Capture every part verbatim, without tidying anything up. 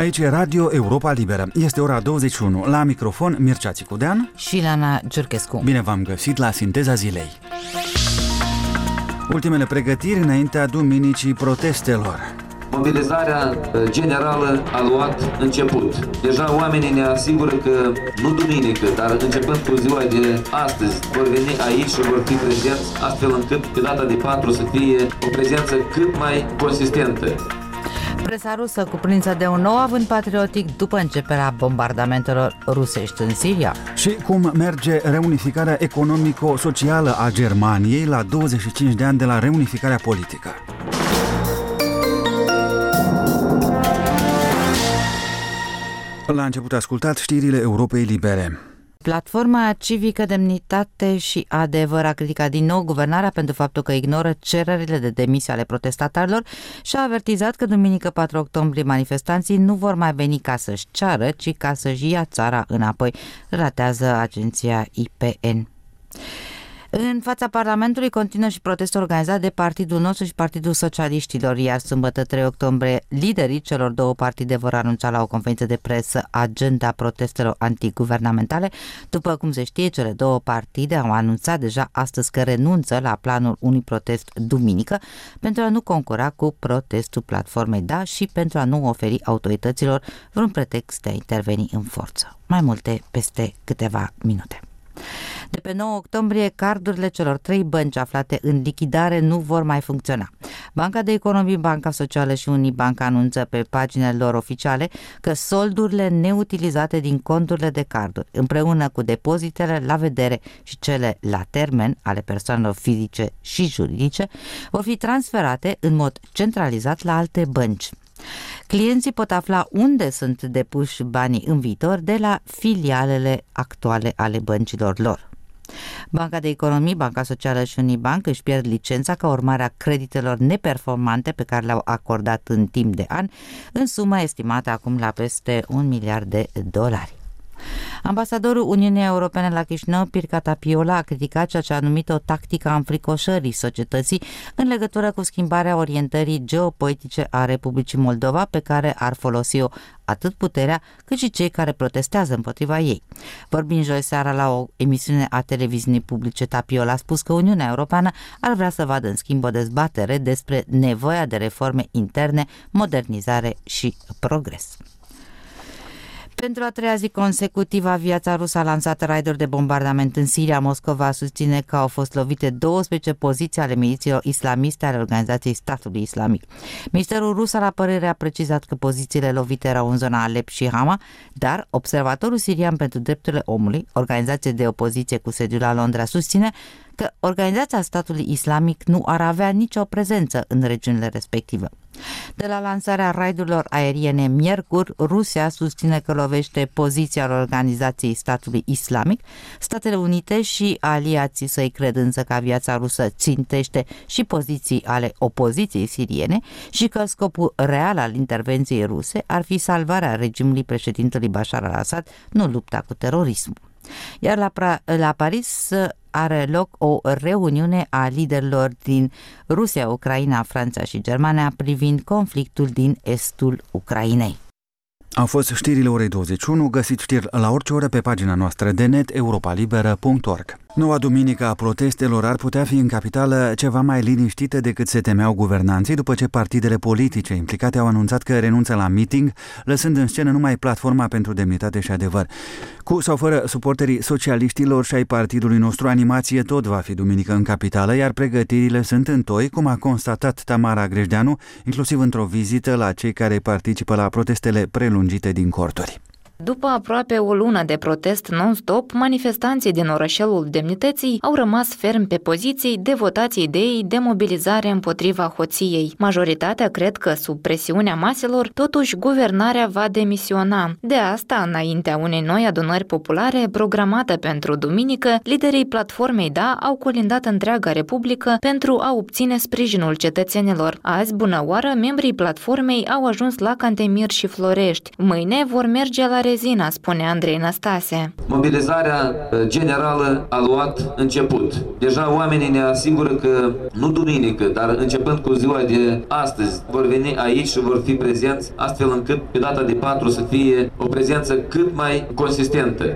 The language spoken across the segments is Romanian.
Aici e Radio Europa Liberă. Este ora douăzeci și unu. La microfon Mircea Țicudean și Lana Giurchescu. Bine v-am găsit la Sinteza Zilei. Ultimele pregătiri înaintea duminicii protestelor. Mobilizarea generală a luat început. Deja oamenii ne asigură că nu duminică, dar începând cu ziua de astăzi, vor veni aici și vor fi prezenți, astfel încât pe data de patru să fie o prezență cât mai consistentă. Presa rusă cuprinsă de un nou avânt patriotic după începerea bombardamentelor rusești în Siria. Și cum merge reunificarea economico-socială a Germaniei la douăzeci și cinci de ani de la reunificarea politică. La început ascultat știrile Europei Libere. Platforma Civică Demnitate și Adevăr a criticat din nou guvernarea pentru faptul că ignoră cererile de demisie ale protestatarilor și a avertizat că duminică patru octombrie manifestanții nu vor mai veni ca să-și ceară, ci ca să-și ia țara înapoi, relatează agenția I P N. În fața Parlamentului continuă și protestul organizat de Partidul nostru și Partidul Socialiștilor, iar sâmbătă trei octombrie liderii celor două partide vor anunța la o conferință de presă agenda protestelor antiguvernamentale. După cum se știe, cele două partide au anunțat deja astăzi că renunță la planul unui protest duminică pentru a nu concura cu protestul platformei Da și pentru a nu oferi autorităților vreun pretext de a interveni în forță. Mai multe peste câteva minute. De pe nouă octombrie, cardurile celor trei bănci aflate în lichidare nu vor mai funcționa. Banca de Economie, Banca Socială și Unibank anunță pe paginile lor oficiale că soldurile neutilizate din conturile de carduri, împreună cu depozitele la vedere și cele la termen ale persoanelor fizice și juridice, vor fi transferate în mod centralizat la alte bănci. Clienții pot afla unde sunt depuși banii în viitor de la filialele actuale ale băncilor lor. Banca de Economie, Banca Socială și Unibank își pierd licența ca urmare a creditelor neperformante pe care le-au acordat în timp de ani, în sumă estimată acum la peste un miliard de dolari. Ambasadorul Uniunii Europene la Chișinău, Pirca Tapiola, a criticat ceea ce a numit o tactică a înfricoșării societății în legătură cu schimbarea orientării geopolitice a Republicii Moldova, pe care ar folosi-o atât puterea cât și cei care protestează împotriva ei. Vorbind joi seara la o emisiune a televiziunii publice, Tapiola a spus că Uniunea Europeană ar vrea să vadă în schimb o dezbatere despre nevoia de reforme interne, modernizare și progres. Pentru a treia zi consecutivă, aviația rusă a lansat raiduri de bombardament în Siria. Moscova susține că au fost lovite douăsprezece poziții ale milițiilor islamiste ale Organizației Statului Islamic. Ministerul rus al Apărării a precizat că pozițiile lovite erau în zona Alep și Hama, dar Observatorul Sirian pentru Drepturile Omului, organizație de opoziție cu sediul la Londra, susține că Organizația Statului Islamic nu ar avea nicio prezență în regiunile respective. De la lansarea raidurilor aeriene miercuri, Rusia susține că lovește poziția Organizației Statului Islamic. Statele Unite și aliații săi cred însă că aviația rusă țintește și poziții ale opoziției siriene și că scopul real al intervenției ruse ar fi salvarea regimului președintelui Bashar al-Assad, nu lupta cu terorismul. Iar la, pra- la Paris are loc o reuniune a liderilor din Rusia, Ucraina, Franța și Germania privind conflictul din estul Ucrainei. Au fost știrile orei douăzeci și unu, găsiți știri la orice oră pe pagina noastră de net europa liberă punct org. Noua duminică a protestelor ar putea fi în capitală ceva mai liniștită decât se temeau guvernanții după ce partidele politice implicate au anunțat că renunță la meeting, lăsând în scenă numai Platforma pentru Demnitate și Adevăr. Cu sau fără suporterii socialiștilor și ai partidului nostru, animație tot va fi duminică în capitală, iar pregătirile sunt în toi, cum a constatat Tamara Grejdeanu, inclusiv într-o vizită la cei care participă la protestele prelungite din corturi. După aproape o lună de protest non-stop, manifestanții din orășelul Demnității au rămas fermi pe poziții de votați idei de mobilizare împotriva hoției. Majoritatea cred că, sub presiunea maselor, totuși guvernarea va demisiona. De asta, înaintea unei noi adunări populare programată pentru duminică, liderii platformei Da au colindat întreaga republică pentru a obține sprijinul cetățenilor. Azi, bună oară, membrii platformei au ajuns la Cantemir și Florești. Mâine vor merge la rezina, spune Andrei Năstase. Mobilizarea generală a luat început. Deja oamenii ne asigură că nu duminică, dar începând cu ziua de astăzi, vor veni aici și vor fi prezenți, astfel încât pe data de patru să fie o prezență cât mai consistentă.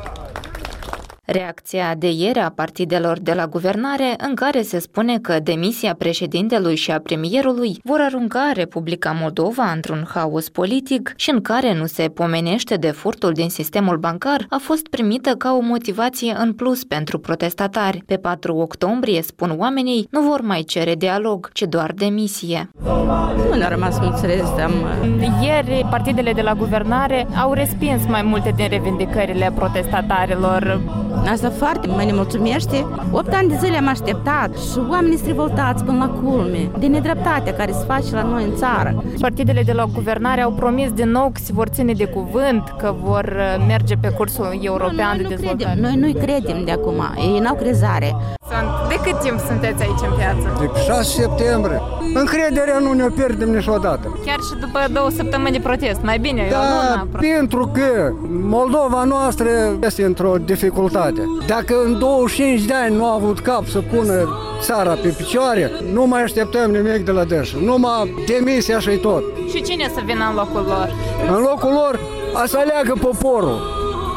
Reacția de ieri a partidelor de la guvernare, în care se spune că demisia președintelui și a premierului vor arunca Republica Moldova într-un haos politic și în care nu se pomenește de furtul din sistemul bancar, a fost primită ca o motivație în plus pentru protestatari. Pe patru octombrie, spun oamenii, nu vor mai cere dialog, ci doar demisie. Nu ne-a rămas mult să rezistăm. Ieri, partidele de la guvernare au respins mai multe din revendicările protestatarilor. Asta foarte mă nemulțumește. Opt ani de zile am așteptat și oamenii sunt revoltați până la culme de nedreptatea care se face la noi în țară. Partidele de la guvernare au promis din nou că se vor ține de cuvânt, că vor merge pe cursul european de dezvoltare. Noi nu-i credem de acum, ei n-au crezare. De cât timp sunteți aici în piață? De șase septembrie. Încrederea nu ne-o pierdem niciodată. Chiar și după două săptămâni de protest, mai bine, da, o lună. Pentru că Moldova noastră este într-o dificultate. Dacă în douăzeci și cinci de ani nu a avut cap să pună țara pe picioare, nu mai așteptăm nimic de la dânsul. Numai demisia și tot. Și cine să vină în locul lor? În locul lor a să aleagă poporul.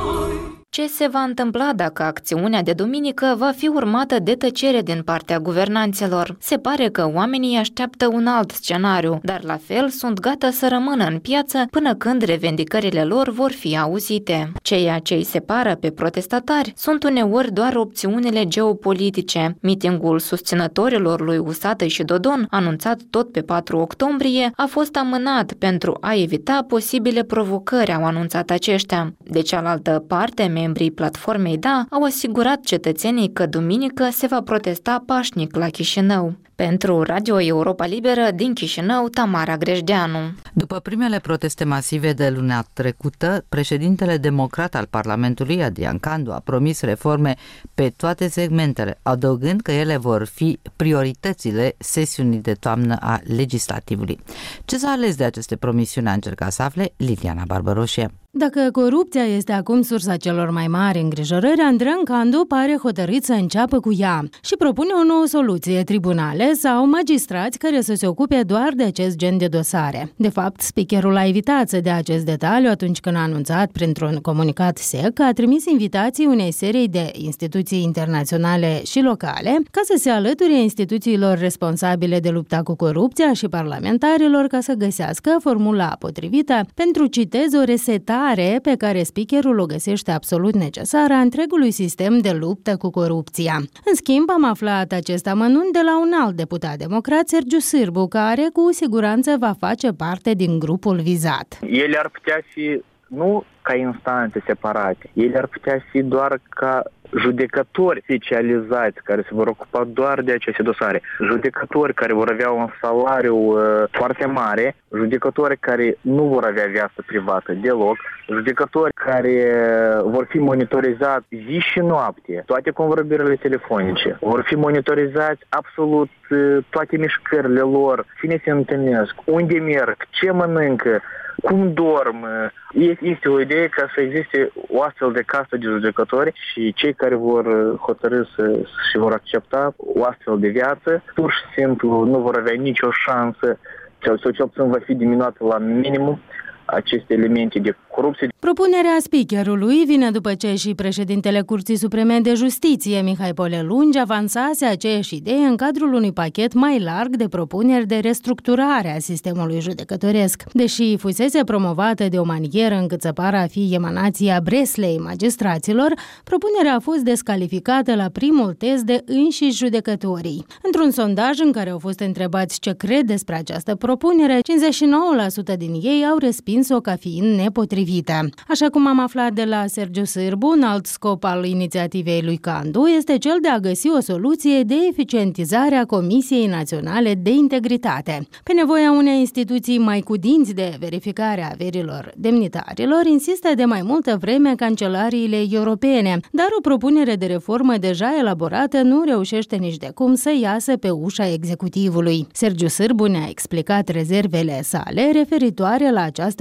Ce se va întâmpla dacă acțiunea de duminică va fi urmată de tăcere din partea guvernanților? Se pare că oamenii așteaptă un alt scenariu, dar la fel sunt gata să rămână în piață până când revendicările lor vor fi auzite. Ceea ce îi separă pe protestatari sunt uneori doar opțiunile geopolitice. Mitingul susținătorilor lui Usată și Dodon, anunțat tot pe patru octombrie, a fost amânat pentru a evita posibile provocări, au anunțat aceștia. De cealaltă parte, membrii platformei Da au asigurat cetățenii că duminică se va protesta pașnic la Chișinău. Pentru Radio Europa Liberă, din Chișinău, Tamara Grejdeanu. După primele proteste masive de luna trecută, președintele democrat al Parlamentului, Adrian Candu, a promis reforme pe toate segmentele, adăugând că ele vor fi prioritățile sesiunii de toamnă a legislativului. Ce s-a ales de aceste promisiuni a încercat să afle Liliana Barbaroșie. Dacă corupția este acum sursa celor mai mari îngrijorări, Adrian Candu pare hotărât să înceapă cu ea și propune o nouă soluție, tribunale sau magistrați care să se ocupe doar de acest gen de dosare. De fapt, speakerul a evitat să dea acest detaliu atunci când a anunțat printr-un comunicat sec că a trimis invitații unei serii de instituții internaționale și locale ca să se alăture instituțiilor responsabile de lupta cu corupția și parlamentarilor ca să găsească formula potrivită pentru, citez, o resetare pe care speakerul o găsește absolut necesară a întregului sistem de luptă cu corupția. În schimb, am aflat acest amănunt de la un alt deputat democrat, Sergiu Sârbu, care cu siguranță va face parte din grupul vizat. Ele ar putea fi nu ca instanțe separate, ele ar putea fi doar ca judecători specializați care se vor ocupa doar de aceste dosare, judecători care vor avea un salariu uh, foarte mare, judecători care nu vor avea viață privată deloc, judecători care vor fi monitorizați zi și noapte, toate convorbirile telefonice, vor fi monitorizați absolut uh, toate mișcările lor, cine se întâlnesc, unde merg, ce mănâncă, cum dorm. Este o idee ca să existe o astfel de casă de judecători și cei care vor hotărî să, și vor accepta o astfel de viață, pur și simplu nu vor avea nicio șansă, sau cel puțin va fi diminuată la minimum aceste elemente de corupție. Propunerea speakerului vine după ce și președintele Curții Supreme de Justiție, Mihai Polelungi, avansase aceeași idee în cadrul unui pachet mai larg de propuneri de restructurare a sistemului judecătoresc. Deși fusese promovată de o manieră încât să pară a fi emanația Breslei magistraților, propunerea a fost descalificată la primul test de înșiși judecătorii. Într-un sondaj în care au fost întrebați ce cred despre această propunere, cincizeci și nouă la sută din ei au respins-o ca fiind nepotrivită. Așa cum am aflat de la Sergiu Sârbu, un alt scop al inițiativei lui Candu este cel de a găsi o soluție de eficientizare a Comisiei Naționale de Integritate. Pe nevoia unei instituții mai cu dinți de verificare a averilor demnitarilor, insistă de mai multă vreme cancelariile europene, dar o propunere de reformă deja elaborată nu reușește nici de cum să iasă pe ușa executivului. Sergiu Sârbu ne-a explicat rezervele sale referitoare la această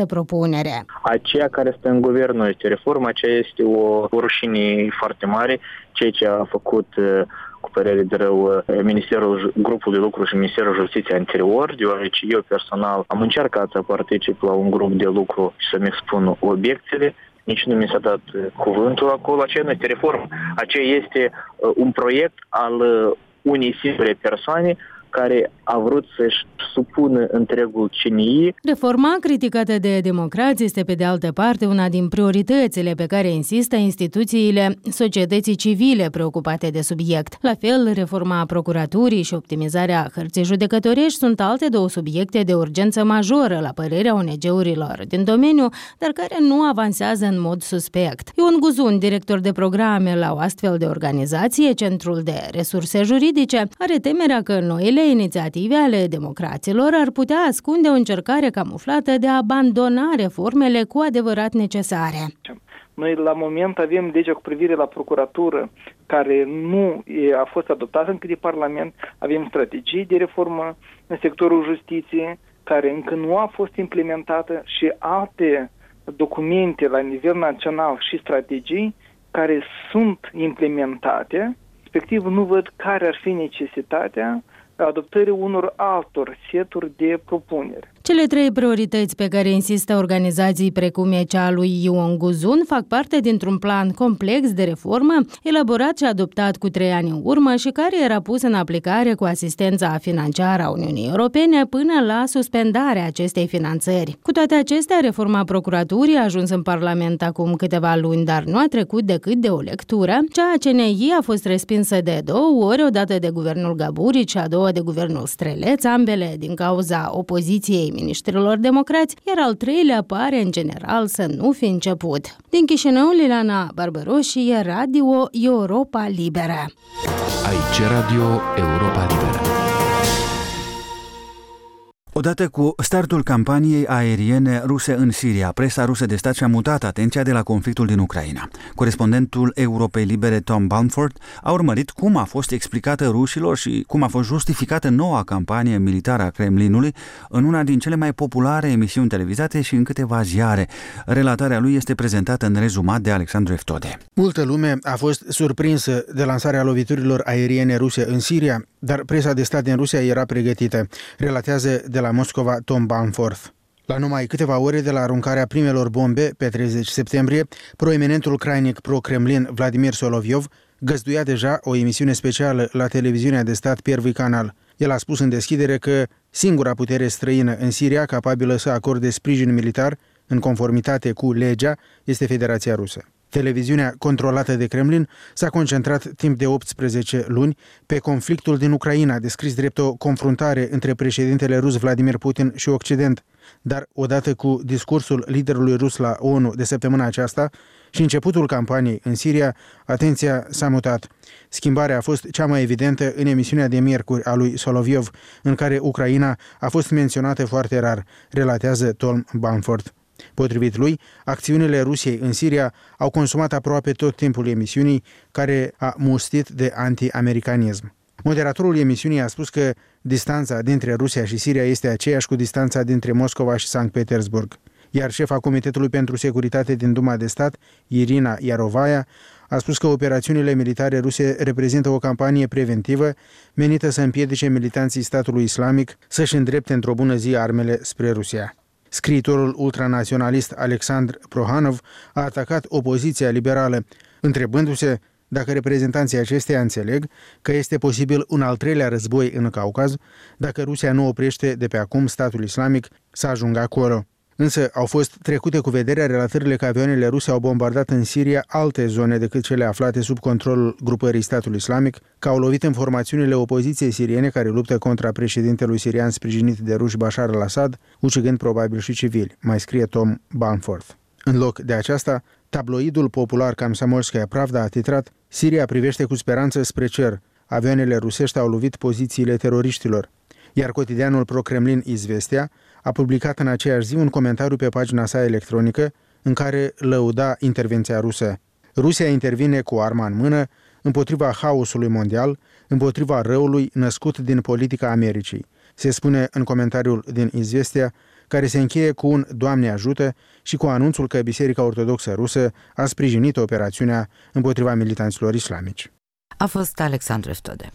propunere. Aceea care stă în guvern nu este reformă, aceea este o, o rușine foarte mare, ceea ce a făcut cu părere de rău Ministerul, grupul de lucru și Ministerul Justiției anterior, deoarece eu personal am încercat să particip la un grup de lucru și să-mi expun obiecțiile. Nici nu mi s-a dat cuvântul acolo. Aceea nu este reformă. Aceea este un proiect al unei singure persoane care a vrut să-și supună întregul C N I. Reforma criticată de democrați este, pe de altă parte, una din prioritățile pe care insistă instituțiile societății civile preocupate de subiect. La fel, reforma procuraturii și optimizarea hărții judecătorești sunt alte două subiecte de urgență majoră, la părerea O N G-urilor din domeniu, dar care nu avansează în mod suspect. Ion Guzun, director de programe la o astfel de organizație, Centrul de Resurse Juridice, are temerea că noile inițiative ale democraților ar putea ascunde o încercare camuflată de a abandona reformele cu adevărat necesare. Noi la moment avem legea cu privire la procuratură care nu a fost adoptată încă de Parlament, avem strategii de reformă în sectorul justiției care încă nu a fost implementată și alte documente la nivel național și strategii care sunt implementate, respectiv nu văd care ar fi necesitatea adoptării unor altor seturi de propuneri. Cele trei priorități pe care insistă organizații precum e cea lui Ion Guzun fac parte dintr-un plan complex de reformă, elaborat și adoptat cu trei ani în urmă și care era pus în aplicare cu asistența financiară a Uniunii Europene până la suspendarea acestei finanțări. Cu toate acestea, reforma procuraturii a ajuns în Parlament acum câteva luni, dar nu a trecut decât de o lectură. Cea a C N I a fost respinsă de două ori, odată de guvernul Gaburici și a doua de guvernul Streleț, ambele din cauza opoziției miniștrilor democrați, iar al treilea pare în general să nu fi început. Din Chișinău, Liliana Barbaroși, Radio Europa Liberă. Aici Radio Europa Liberă. Odată cu startul campaniei aeriene ruse în Siria, presa rusă de stat și-a mutat atenția de la conflictul din Ucraina. Corespondentul Europei Libere Tom Bamford a urmărit cum a fost explicată rușilor și cum a fost justificată noua campanie militară a Kremlinului în una din cele mai populare emisiuni televizate și în câteva ziare. Relatarea lui este prezentată în rezumat de Alexandru Eftode. Multă lume a fost surprinsă de lansarea loviturilor aeriene ruse în Siria, dar presa de stat din Rusia era pregătită, relatează de la Moscova Tom Bamforth. La numai câteva ore de la aruncarea primelor bombe, pe treizeci septembrie, proeminentul ucrainic pro-Kremlin Vladimir Solovyov găzduia deja o emisiune specială la televiziunea de stat Первый Canal. El a spus în deschidere că singura putere străină în Siria capabilă să acorde sprijin militar în conformitate cu legea este Federația Rusă. Televiziunea controlată de Kremlin s-a concentrat timp de optsprezece luni pe conflictul din Ucraina, descris drept o confruntare între președintele rus Vladimir Putin și Occident. Dar odată cu discursul liderului rus la O N U de săptămâna aceasta și începutul campaniei în Siria, atenția s-a mutat. Schimbarea a fost cea mai evidentă în emisiunea de miercuri a lui Solovyov, în care Ucraina a fost menționată foarte rar, relatează Tom Bamford. Potrivit lui, acțiunile Rusiei în Siria au consumat aproape tot timpul emisiunii, care a mustit de anti-americanism. Moderatorul emisiunii a spus că distanța dintre Rusia și Siria este aceeași cu distanța dintre Moscova și Sankt Petersburg. Iar șefa Comitetului pentru Securitate din Duma de Stat, Irina Iarovaia, a spus că operațiunile militare ruse reprezintă o campanie preventivă menită să împiedice militanții statului islamic să-și îndrepte într-o bună zi armele spre Rusia. Scriitorul ultranaționalist Alexandr Prohanov a atacat opoziția liberală, întrebându-se dacă reprezentanții acesteia înțeleg că este posibil un al treilea război în Caucaz, dacă Rusia nu oprește de pe acum statul islamic să ajungă acolo. Însă au fost trecute cu vederea relatările că avioanele ruse au bombardat în Siria alte zone decât cele aflate sub controlul grupării statului islamic, că au lovit în formațiunile opoziției siriene care luptă contra președintelui sirian sprijinit de ruși Bashar al-Assad, ucigând probabil și civili, mai scrie Tom Bamforth. În loc de aceasta, tabloidul popular Komsomolskaya Pravda a titrat: Siria privește cu speranță spre cer, avioanele rusești au lovit pozițiile teroriștilor. Iar cotidianul pro-Kremlin Izvestia a publicat în aceeași zi un comentariu pe pagina sa electronică în care lăuda intervenția rusă. Rusia intervine cu arma în mână împotriva haosului mondial, împotriva răului născut din politica Americii. Se spune în comentariul din Izvestia care se încheie cu un Doamne ajută și cu anunțul că Biserica Ortodoxă Rusă a sprijinit operațiunea împotriva militanților islamici. A fost Alexandru Eftode.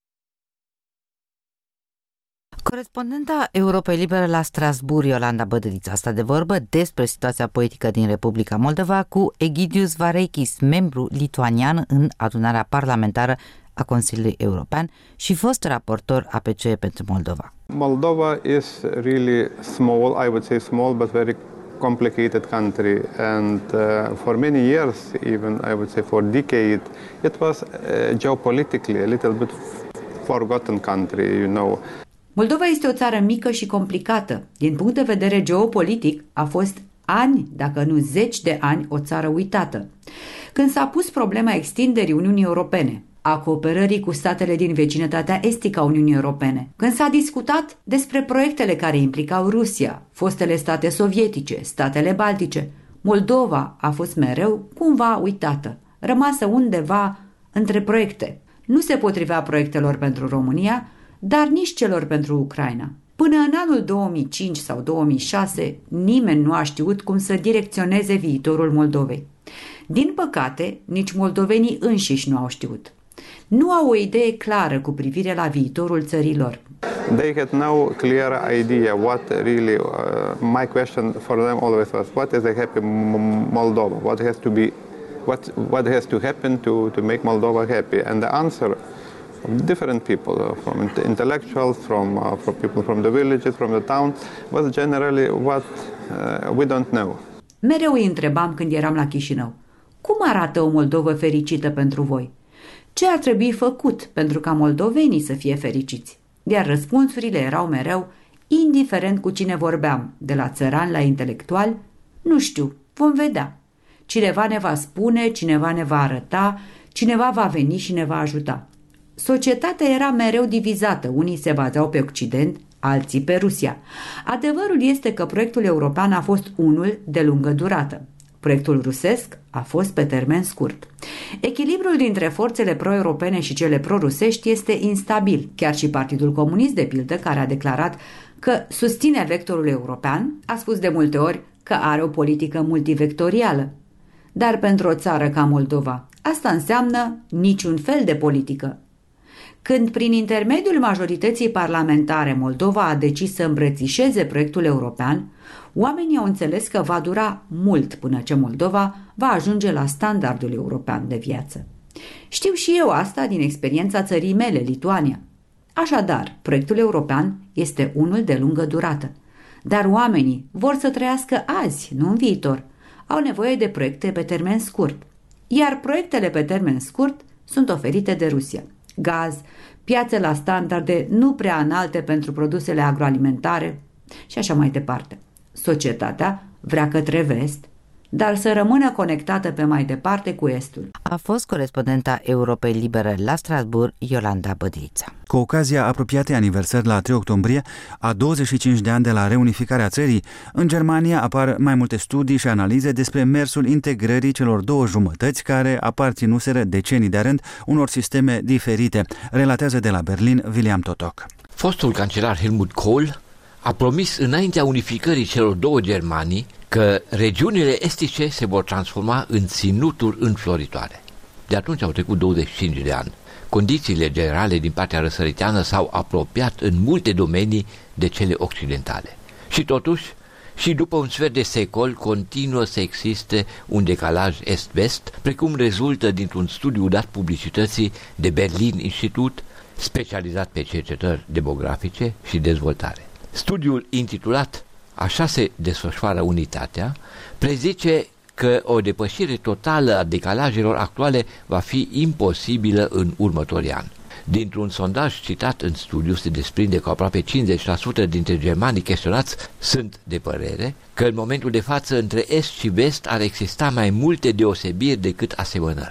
Corespondenta Europei Libere la Strasbourg, Iolanda Bădăliță, a stat de vorbă despre situația politică din Republica Moldova cu Egidius Vareikis, membru lituanian în adunarea parlamentară a Consiliului European și fost raportor A P C E pentru Moldova. Moldova is really small, I would say small, but very complicated country, and uh, for many years, even I would say for decades, it was uh, geopolitically a little bit forgotten country, you know. Moldova este o țară mică și complicată. Din punct de vedere geopolitic, a fost ani, dacă nu zeci de ani, o țară uitată. Când s-a pus problema extinderii Uniunii Europene, a cooperării cu statele din vecinătatea estică a Uniunii Europene, când s-a discutat despre proiectele care implicau Rusia, fostele state sovietice, statele baltice, Moldova a fost mereu cumva uitată, rămasă undeva între proiecte. Nu se potrivea proiectelor pentru România, dar nici celor pentru Ucraina. Până în anul două mii cinci sau două mii șase, nimeni nu a știut cum să direcționeze viitorul Moldovei. Din păcate, nici moldovenii înșiși nu au știut. Nu au o idee clară cu privire la viitorul țărilor. They had no clear idea what really, uh, my question for them always was, what is a happy Moldova? What has to be, what, what has to happen to, to make Moldova happy? And the answer from different people, uh, from intellectuals, from, uh, from people from the villages, from the town, was generally what uh, we don't know. Mereu îi întrebam când eram la Chișinău, cum arată o Moldovă fericită pentru voi? Ce ar trebui făcut pentru ca moldovenii să fie fericiți? Iar răspunsurile erau mereu, indiferent cu cine vorbeam, de la țăran la intelectual, nu știu, vom vedea. Cineva ne va spune, cineva ne va arăta, cineva va veni și ne va ajuta. Societatea era mereu divizată, unii se bazau pe Occident, alții pe Rusia. Adevărul este că proiectul european a fost unul de lungă durată. Proiectul rusesc a fost pe termen scurt. Echilibrul dintre forțele pro-europene și cele pro-rusești este instabil. Chiar și Partidul Comunist, de pildă, care a declarat că susține vectorul european, a spus de multe ori că are o politică multivectorială. Dar pentru o țară ca Moldova, asta înseamnă niciun fel de politică. Când prin intermediul majorității parlamentare Moldova a decis să îmbrățișeze proiectul european, oamenii au înțeles că va dura mult până ce Moldova va ajunge la standardul european de viață. Știu și eu asta din experiența țării mele, Lituania. Așadar, proiectul european este unul de lungă durată. Dar oamenii vor să trăiască azi, nu în viitor. Au nevoie de proiecte pe termen scurt. Iar proiectele pe termen scurt sunt oferite de Rusia. Gaz, piațe la standarde nu prea înalte pentru produsele agroalimentare și așa mai departe. Societatea vrea către vest, dar să rămână conectată pe mai departe cu estul. A fost corespondenta Europei Libere la Strasbourg, Iolanda Bădilița. Cu ocazia apropiatei aniversări la trei octombrie, a douăzeci și cinci de ani de la reunificarea țării, în Germania apar mai multe studii și analize despre mersul integrării celor două jumătăți care aparținuseră decenii de rând unor sisteme diferite, relatează de la Berlin William Totok. Fostul cancelar Helmut Kohl a promis înaintea unificării celor două Germanii că regiunile estice se vor transforma în ținuturi înfloritoare. De atunci au trecut douăzeci și cinci de ani. Condițiile generale din partea răsăriteană s-au apropiat în multe domenii de cele occidentale. Și totuși, și după un sfert de secol, continuă să existe un decalaj est-vest, precum rezultă dintr-un studiu dat publicității de Berlin Institute, specializat pe cercetări demografice și dezvoltare. Studiul intitulat Așa se desfășoară unitatea, prezice că o depășire totală a decalajelor actuale va fi imposibilă în următorii ani. Dintr-un sondaj citat în studiu se desprinde că aproape cincizeci la sută dintre germanii chestionați sunt de părere că în momentul de față între est și vest ar exista mai multe deosebiri decât asemănări.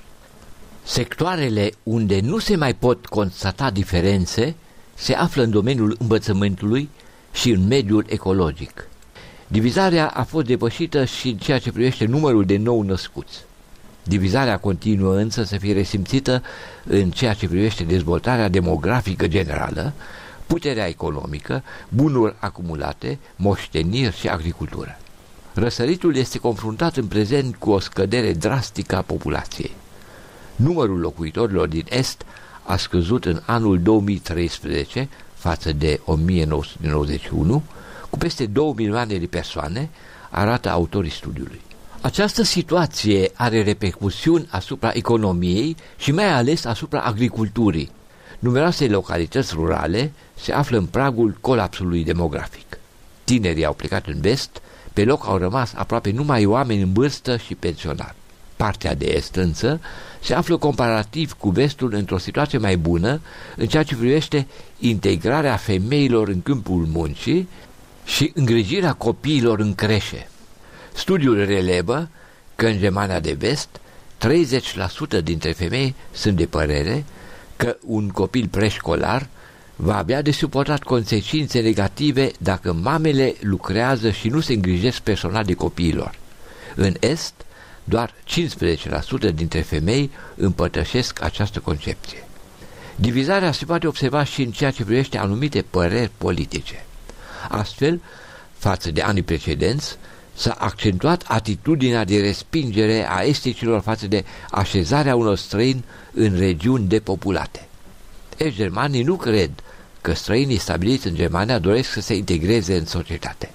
Sectoarele unde nu se mai pot constata diferențe se află în domeniul învățământului și în mediul ecologic. Divizarea a fost depășită și în ceea ce privește numărul de nou născuți. Divizarea continuă însă să fie resimțită în ceea ce privește dezvoltarea demografică generală, puterea economică, bunuri acumulate, moșteniri și agricultură. Răsăritul este confruntat în prezent cu o scădere drastică a populației. Numărul locuitorilor din Est a scăzut în anul două mii treisprezece față de o mie nouă sute nouăzeci și unu cu peste două milioane de persoane, arată autorii studiului. Această situație are repercusiuni asupra economiei și mai ales asupra agriculturii. Numeroase localități rurale se află în pragul colapsului demografic. Tinerii au plecat în vest, pe loc au rămas aproape numai oameni în vârstă și pensionari. Partea de est însă se află comparativ cu vestul într-o situație mai bună în ceea ce privește integrarea femeilor în câmpul muncii și îngrijirea copiilor în creșe. Studiul relevă că în Germania de Vest treizeci la sută dintre femei sunt de părere că un copil preșcolar va avea de suportat consecințe negative dacă mamele lucrează și nu se îngrijesc personal de copiilor. În Est, doar cincisprezece la sută dintre femei împărtășesc această concepție. Divizarea se poate observa și în ceea ce privește anumite păreri politice. Astfel, față de anii precedenți, s-a accentuat atitudinea de respingere a esticilor față de așezarea unor străini în regiuni depopulate. Ești germanii nu cred că străinii stabiliți în Germania doresc să se integreze în societate.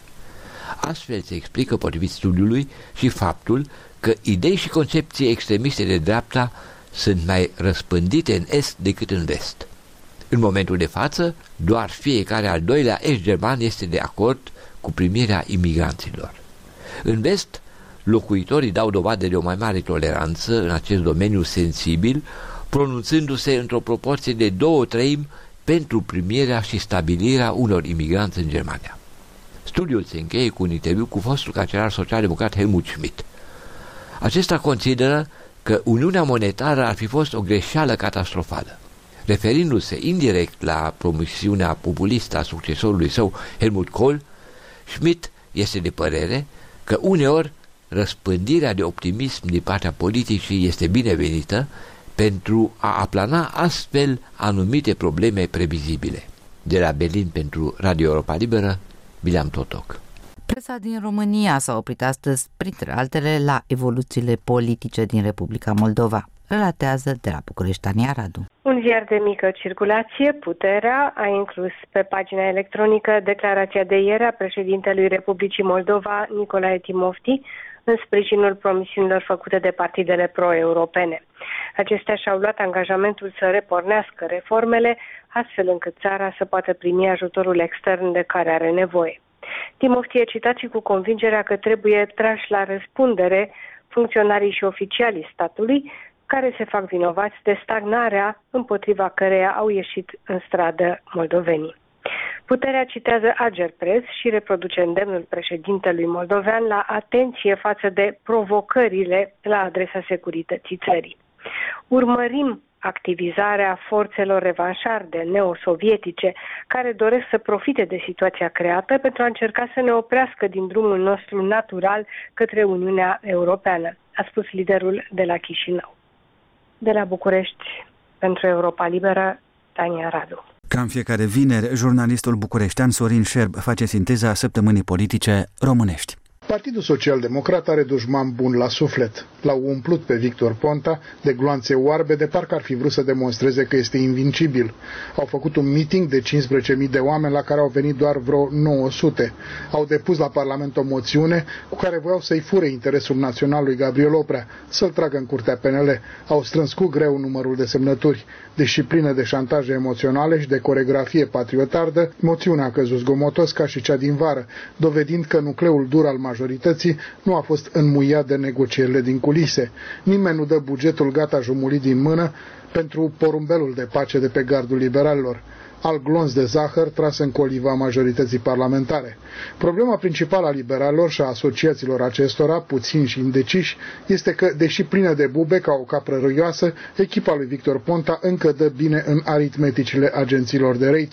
Astfel se explică, potrivit studiului, și faptul că idei și concepții extremiste de dreapta sunt mai răspândite în Est decât în Vest. În momentul de față, doar fiecare al doilea est german este de acord cu primirea imigranților. În Vest, locuitorii dau dovadă de o mai mare toleranță în acest domeniu sensibil, pronunțându-se într-o proporție de două treimi pentru primirea și stabilirea unor imigranți în Germania. Studiul se încheie cu un interviu cu fostul cancelar social-democrat Helmut Schmidt. Acesta consideră că Uniunea Monetară ar fi fost o greșeală catastrofală. Referindu-se indirect la promisiunea populistă a succesorului său Helmut Kohl, Schmidt este de părere că uneori răspândirea de optimism din partea politicii este binevenită pentru a aplana astfel anumite probleme previzibile. De la Berlin pentru Radio Europa Liberă, Bileam Totoc. Presa din România s-a oprit astăzi, printre altele, la evoluțiile politice din Republica Moldova. Relatează de la București Tania Radu. Un ziar de mică circulație, Puterea, a inclus pe pagina electronică declarația de ieri a președintelui Republicii Moldova, Nicolae Timofti, în sprijinul promisiunilor făcute de partidele pro-europene. Acestea și-au luat angajamentul să repornească reformele, astfel încât țara să poată primi ajutorul extern de care are nevoie. Timofti e citat și cu convingerea că trebuie trași la răspundere funcționarii și oficialii statului care se fac vinovați de stagnarea împotriva căreia au ieșit în stradă moldovenii. Puterea citează Agerpres și reproduce îndemnul președintelui moldovean la atenție față de provocările la adresa securității țării. Urmărim activizarea forțelor revanșarde neosovietice care doresc să profite de situația creată pentru a încerca să ne oprească din drumul nostru natural către Uniunea Europeană, a spus liderul de la Chișinău. De la București, pentru Europa Liberă, Tania Radu. Ca în fiecare vineri, jurnalistul bucureștean Sorin Șerb face sinteza săptămânii politice românești. Partidul Social-Democrat are dușman bun la suflet. L-au umplut pe Victor Ponta de gloanțe oarbe, de parcă ar fi vrut să demonstreze că este invincibil. Au făcut un meeting de cincisprezece mii de oameni la care au venit doar vreo nouă sute. Au depus la Parlament o moțiune cu care voiau să-i fure interesul național lui Gabriel Oprea, să-l tragă în curtea P N L. Au strâns cu greu numărul de semnături. Deși plină de șantaje emoționale și de coregrafie patriotardă, moțiunea a căzut zgomotos ca și cea din vară, dovedind că nucleul dur al majorității nu a fost înmuiat de negocierile din culise. Nimeni nu dă bugetul gata jumulit din mână pentru porumbelul de pace de pe gardul liberalilor, al glonț de zahăr tras în coliva majorității parlamentare. Problema principală a liberalilor și a asociaților acestora, puțini și indeciși, este că, deși plină de bube ca o capră râioasă, echipa lui Victor Ponta încă dă bine în aritmeticile agențiilor de rating.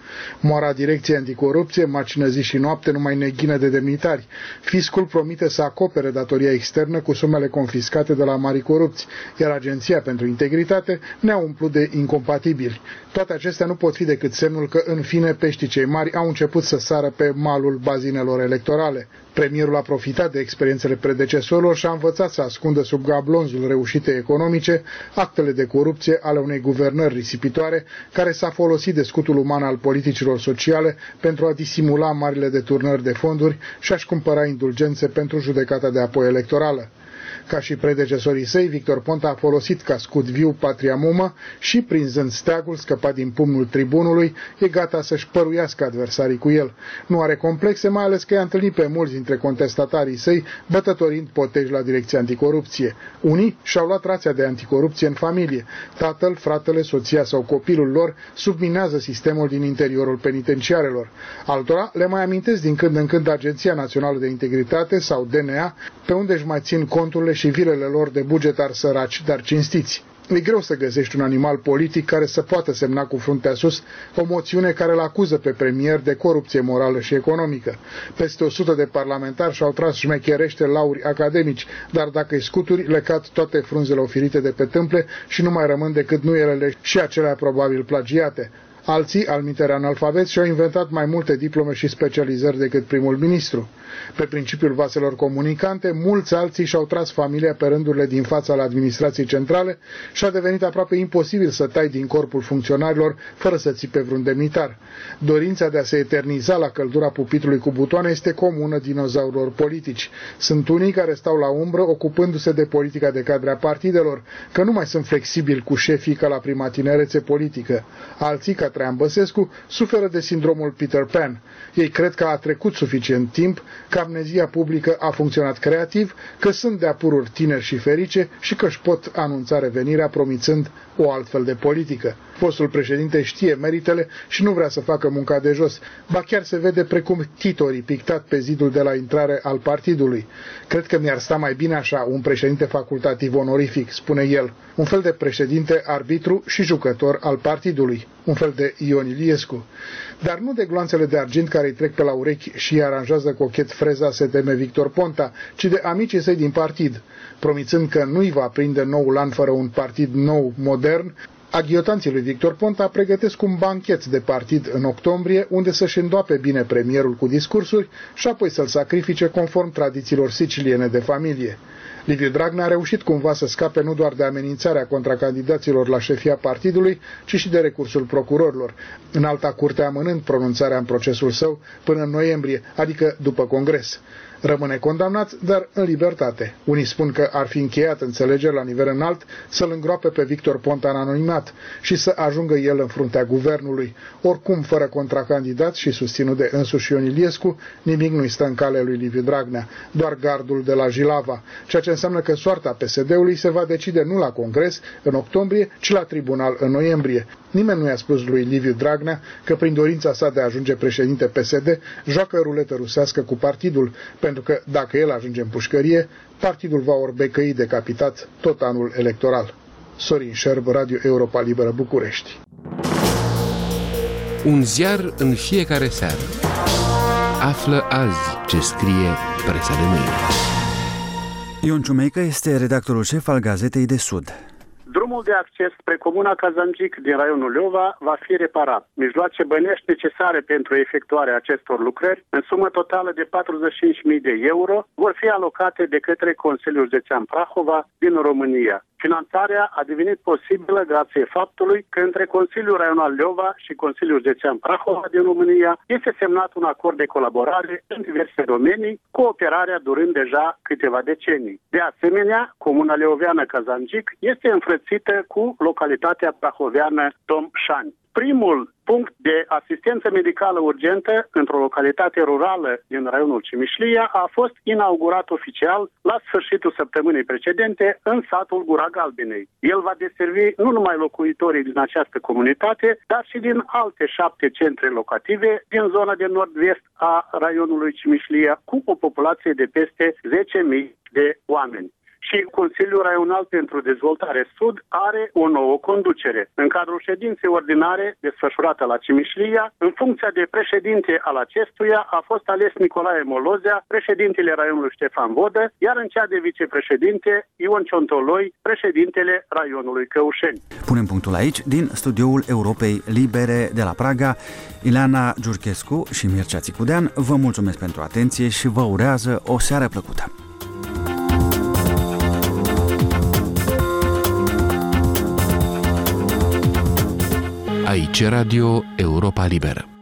Moara Direcției Anticorupție, macină zi și noapte, numai neghină de demnitari. Fiscul promite să acopere datoria externă cu sumele confiscate de la mari corupți, iar Agenția pentru Integritate ne-a umplut de incompatibili. Toate acestea nu pot fi decât semnul că, în fine, peștii cei mari au început să sară pe malul bazinelor electorale. Premierul a profitat de experiențele predecesorilor și a învățat să ascundă sub gablonzul reușitei economice actele de corupție ale unei guvernări risipitoare care s-a folosit de scutul uman al politicilor sociale pentru a disimula marile deturnări de fonduri și a-și cumpăra indulgențe pentru judecata de apoi electorală. Ca și predecesorii săi, Victor Ponta a folosit ca scut viu patria mumă și, prinzând steagul scăpat din pumnul tribunului, e gata să-și păruiască adversarii cu el. Nu are complexe, mai ales că i-a întâlnit pe mulți dintre contestatarii săi, bătătorind poteji la Direcția Anticorupție. Unii și-au luat rația de anticorupție în familie. Tatăl, fratele, soția sau copilul lor subminează sistemul din interiorul penitenciarelor. Altora le mai amintesc din când în când Agenția Națională de Integritate sau D N A, pe unde își mai țin conturile și vilele lor de bugetari săraci, dar cinstiți. E greu să găsești un animal politic care să poată semna cu fruntea sus o moțiune care îl acuză pe premier de corupție morală și economică. Peste o sută de parlamentari și-au tras șmecherește lauri academici, dar dacă îi scuturi, le cad toate frunzele oferite de pe tâmple și nu mai rămân decât nuielele și acelea probabil plagiate. Alții, alminteri analfabeți, și-au inventat mai multe diplome și specializări decât primul ministru. Pe principiul vaselor comunicante, mulți alții și-au tras familia pe rândurile din fața la administrației centrale și a devenit aproape imposibil să tai din corpul funcționarilor fără să țipe vreun demnitar. Dorința de a se eterniza la căldura pupitrului cu butoane este comună dinozaurilor politici. Sunt unii care stau la umbră ocupându-se de politica de cadre a partidelor, că nu mai sunt flexibili cu șefii ca la prima tinerețe politică. Alții, ca Traian Băsescu, suferă de sindromul Peter Pan. Ei cred că a trecut suficient timp, că amnezia publică a funcționat creativ, că sunt de apururi tineri și ferice și că își pot anunța revenirea promițând o altfel de politică. Fostul președinte știe meritele și nu vrea să facă munca de jos, ba chiar se vede precum titorii pictat pe zidul de la intrare al partidului. Cred că mi-ar sta mai bine așa un președinte facultativ onorific, spune el, un fel de președinte arbitru și jucător al partidului, un fel de Ion Iliescu. Dar nu de gloanțele de argint care îi trec pe la urechi și îi aranjează cochet freza se teme Victor Ponta, ci de amicii săi din partid, promițând că nu-i va prinde noul an fără un partid nou, modern. Aghiotanții lui Victor Ponta pregătesc un banchet de partid în octombrie, unde să-și îndoape bine premierul cu discursuri și apoi să-l sacrifice conform tradițiilor siciliene de familie. Liviu Dragnea a reușit cumva să scape nu doar de amenințarea contra candidaților la șefia partidului, ci și de recursul procurorilor, în alta curte amânând pronunțarea în procesul său până în noiembrie, adică după congres. Rămâne condamnat, dar în libertate. Unii spun că ar fi încheiat înțelegeri la nivel înalt să-l îngroape pe Victor Ponta în anonimat și să ajungă el în fruntea guvernului. Oricum, fără contracandidat și susținut de însuși Ion Iliescu, nimic nu-i stă în calea lui Liviu Dragnea, doar gardul de la Jilava, ceea ce înseamnă că soarta P S D-ului se va decide nu la congres în octombrie, ci la tribunal în noiembrie. Nimeni nu i-a spus lui Liviu Dragnea că prin dorința sa de a ajunge președinte P S D joacă ruletă rusească cu partidul, pentru că dacă el ajunge în pușcărie, partidul va orbecăi decapitat tot anul electoral. Sorin Șerb, Radio Europa Liberă, București. Un ziar în fiecare seară. Află azi ce scrie presa de mâine. Ion Ciumeică este redactorul șef al Gazetei de Sud. Drumul de acces spre comuna Kazanjic din raionul Leova va fi reparat. Mijloace bănești necesare pentru efectuarea acestor lucrări, în sumă totală de patruzeci și cinci de mii de euro, vor fi alocate de către Consiliul Județean Prahova din România. Finanțarea a devenit posibilă grație faptului că între Consiliul Raional Leova și Consiliul Județean Prahova din România este semnat un acord de colaborare în diverse domenii, cooperarea durând deja câteva decenii. De asemenea, comuna leoveană Kazanjic este înfrățită cu localitatea prahoveană Tomșani. Primul punct de asistență medicală urgentă într-o localitate rurală din raionul Cimișlia a fost inaugurat oficial la sfârșitul săptămânii precedente în satul Gura Galbenei. El va deservi nu numai locuitorii din această comunitate, dar și din alte șapte centre locative din zona de nord-vest a raionului Cimișlia, cu o populație de peste zece mii de oameni. și Consiliul Raional pentru Dezvoltare Sud are o nouă conducere. În cadrul ședinței ordinare desfășurată la Cimișlia, în funcția de președinte al acestuia a fost ales Nicolae Molozea, președintele raionului Ștefan Vodă, iar în cea de vicepreședinte Ion Ciontoloi, președintele raionului Căușeni. Punem punctul aici. Din studioul Europei Libere de la Praga, Ileana Giurchescu și Mircea Țicudean, vă mulțumesc pentru atenție și vă urează o seară plăcută. Aici Radio Europa Liberă.